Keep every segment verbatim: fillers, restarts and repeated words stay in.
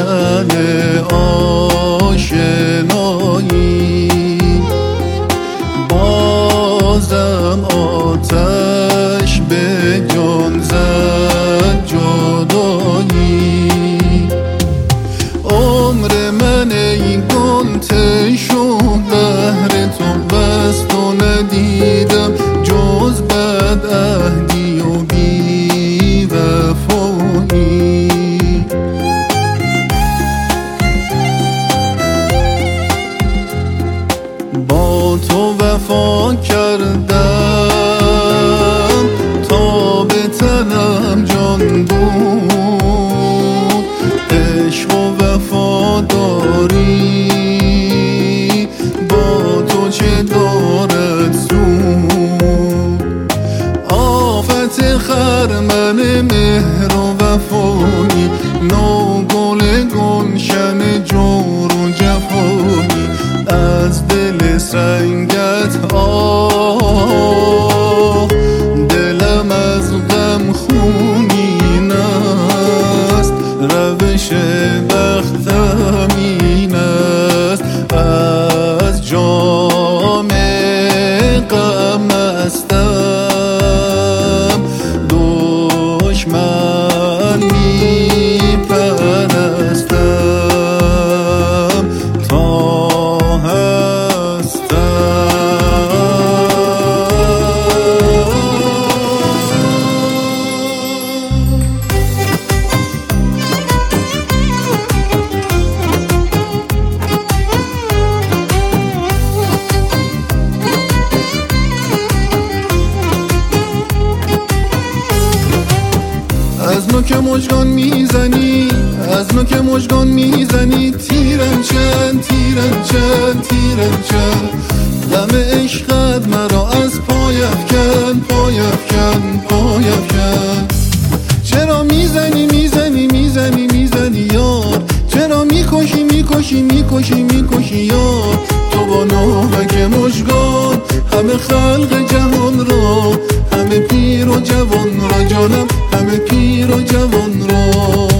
گفتن آشنایی، بازم آتش به جان زد جدایی. عمر من این گنتش و بهر تو بس تو ندیدم، جز بد عهدی و بی وفایی. با تو وفا کردم تا به تنم جان بود، عشق و وفا داری با تو چه دارد سود. آفت خرمن مهر و وفایی، نو گل گلشن جور و جفایی. از دل سنگت آه دلم از غم خونین است، روش بختم این است. از جام غم استم، دشمن می پرستم تا هستم. از نوک مژگان میزنی، از نوک مژگان میزنی، تیرم چند تیرم چند تیرم چند. دم عشقت مرا از پای افکن پای افکن پای افکن. چرا میزنی میزنی میزنی میزنی یار، چرا میکشی میکشی میکشی میکشی یار. تو با ناوک مژگان همه خلق جهان را، همه پیر و جوان را جانم، همه پیر و جوان را.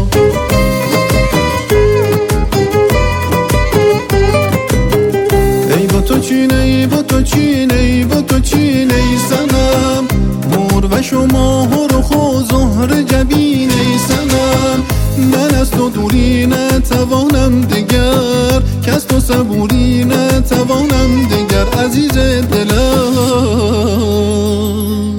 ای با تو چینه ای با تو چینه ای با تو چینه ای سنم، مور و شما و خو زهر جبینه ای سنم. من از تو دوری نتوانم دگر، که از تو صبوری نتوانم دگر عزیز دلم.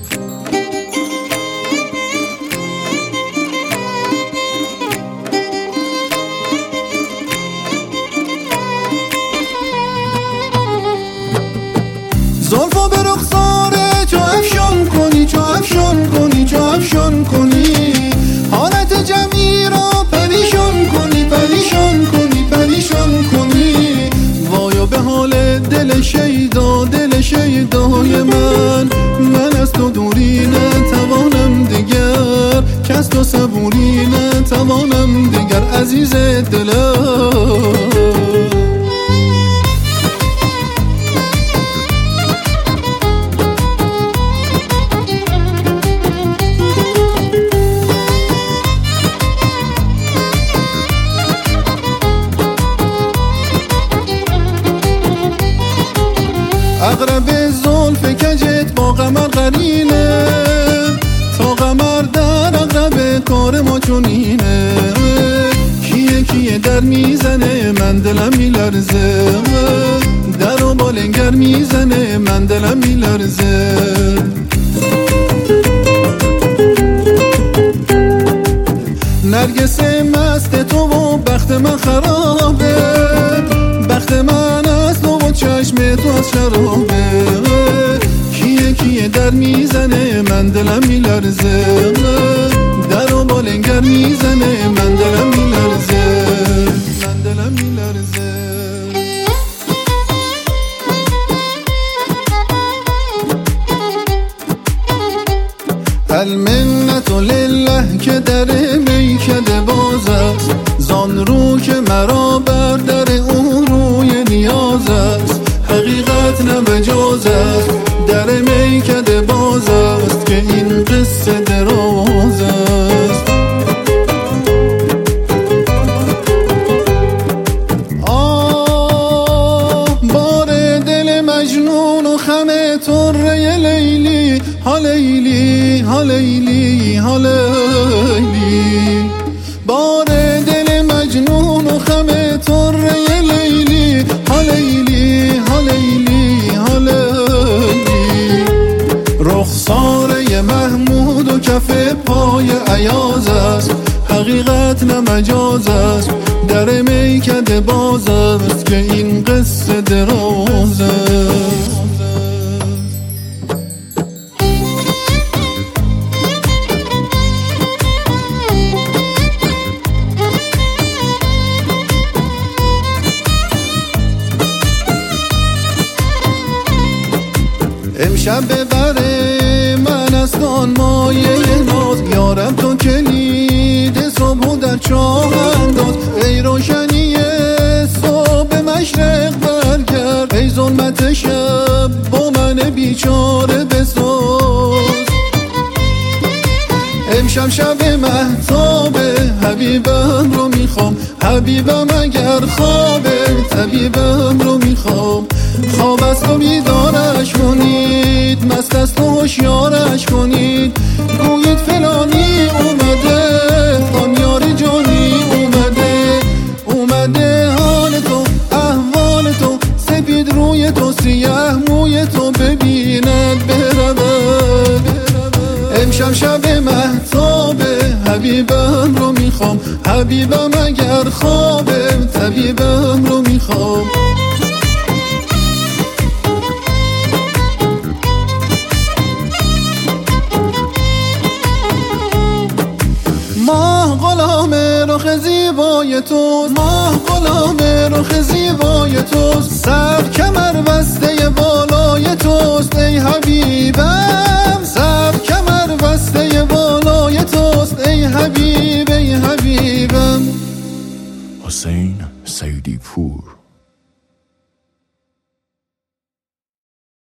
زلفا به رخساره چو افشان کنی چو افشان کنی چو افشان کنی، حالت جمعی را پریشان کنی پریشان کنی پریشان کنی. وایا به حال دل شیدا دل شیدای من، من از تو دوری نتوانم دگر، که از تو صبوری نتوانم دگر عزیز دلم. اقرب زلف کجت با قمر قرینه، تا قمر در اقرب کار ما چونینه. کیه کیه در میزنه من دلم میلرزه، در و بالنگر میزنه من دلم میلرزه. نرگس مست تو و بخت من خرابه، بخت من از تو و چشم تو از شرابه. کیه کیه در میزنه من دلم میلرزه، در و بالنگر میزنه من دلم میلرزه من دلم میلرزه. المنت لله که در میکده باز است، زان رو که مرا بر در اون روی نیاز است. حقیقت نه مجاز است، در میکده باز است، که این قصه دراز است. طره لیلی ها لیلی ها لیلی ها لیلی بار دل مجنون و خم طره لیلی ها لیلی ها لیلی ها لیلی رخساره محمود و کف پای عیاز است حقیقت نه مجاز است در میکده باز است که این قصه دراز است امشب ببره من از آن مایه ناز یارم تو کلید صبح و در چاه انداز ای روشنی صبح مشرق برگرد ای ظلمت شب با من بیچاره بساز امشب شب مهتابه حبیبم رو میخوام حبیبم اگر خوابه طبیبم رو میخوام خواب است و بیدارش کنید مست است و هوشیارش کنید گویید فلانی اومده آن یار جانی اومده اومده حال تو احوال تو سپید روی تو سیاه موی تو ببیند برود امشب شب مهتابه حبیبم رو میخوام حبیبم اگر خوابه طبیبم رو میخوام ماه غلام رخ زیبای توست ماه غلام رخ زیبای توست سر کمر بسته بالای توست ای حبیبم سر کمر بسته بالای توست ای حبیب ای حبیبم حسین سیدی پور